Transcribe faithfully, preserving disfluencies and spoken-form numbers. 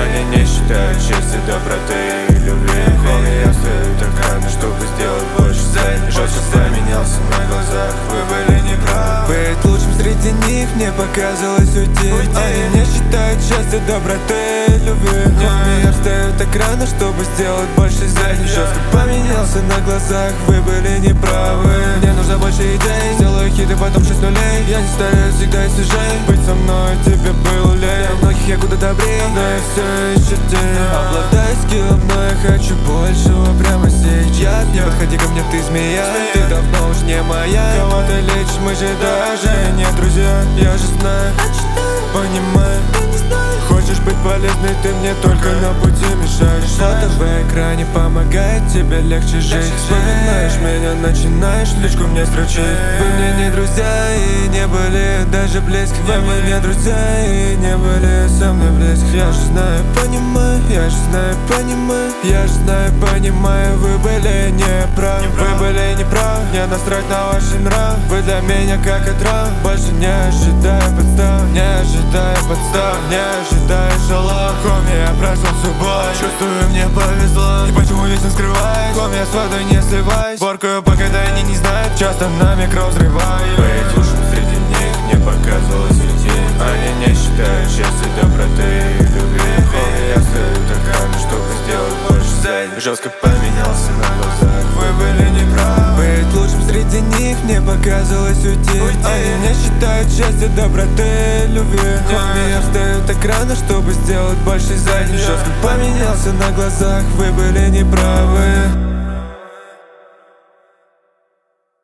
Они не считают чести, доброты и любви. Homie, я стою так рано, чтобы сделать больше за. Жестко поменялся на глазах, вы были неправы. Быть лучшим среди них мне показалось уйти. Они не считают счастья, доброты и любви. Homie, я встаю так рано, чтобы сделать больше за. Жестко поменялся на глазах, вы были неправы. Мне нужно больше идей, сделаю хит и потом шесть нулей. Я не стараюсь, всегда и свежей. Быть со мной тебе было лень. Для многих я куда добрее, но я все еще тень. Обладаю скиллом, но я хочу большего прямо сейчас. Не подходи ко мне, ты змея, ты давно уж не моя. Кого ты лечишь, мы же даже не друзья. Я же знаю, понимаю. Хочешь быть полезной, ты мне только на пути мешаешь. Фото в экране помогает тебе легче жить. Вспоминаешь меня, начинаешь личку мне строчить. Вы мне не друзья и не были даже близки. Вы мне не друзья и не были со мной близки. Я же знаю, понимаю, я же знаю, понимаю. Я же знаю, понимаю, вы были неправы. Вы были неправы, мне насрать на ваши нравы. Вы для меня как отрава. Больше не ожидаю подстав, не ожидаю подстав, не ожидаю шалав. Homie, я прошел всю боль, чувствую, мне повезло. И почему весь не скрываюсь? Homie, я с водой не сливаюсь. Поркаю, пока они не знают, часто на микро взрываю. Быть лучшим среди них мне показалось уйти. Они не считают счастья, доброты и любви. Homie, я стою так рано, чтобы сделать больше за. Жестко поменялся на глазах, вы были неправы. Быть лучшим среди них мне показалось уйти. Они не считают счастья, доброты и любви. Homie, я встаю так рано, чтобы сделать больше за. Жестко поменялся на глазах, вы были неправы.